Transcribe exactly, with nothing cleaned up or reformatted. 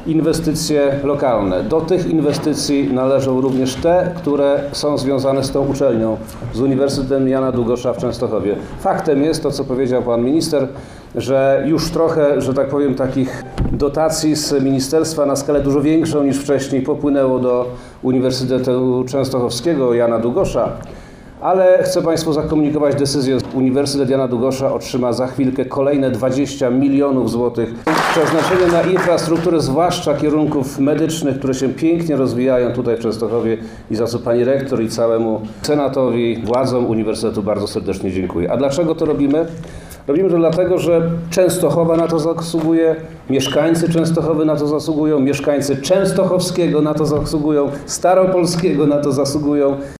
inwestycje lokalne. Do tych inwestycji należą również te, które są związane z tą uczelnią, z Uniwersytetem Jana Długosza w Częstochowie. Faktem jest to, co powiedział pan minister, że już trochę, że tak powiem, takich dotacji z ministerstwa na skalę dużo większą niż wcześniej popłynęło do Uniwersytetu Częstochowskiego Jana Długosza. Ale chcę państwu zakomunikować decyzję. Uniwersytet Jana Długosza otrzyma za chwilkę kolejne dwadzieścia milionów złotych przeznaczone na infrastrukturę, zwłaszcza kierunków medycznych, które się pięknie rozwijają tutaj w Częstochowie i za co pani rektor i całemu senatowi, władzom uniwersytetu bardzo serdecznie dziękuję. A dlaczego to robimy? Robimy to dlatego, że Częstochowa na to zasługuje, mieszkańcy Częstochowy na to zasługują, mieszkańcy Częstochowskiego na to zasługują, Staropolskiego na to zasługują.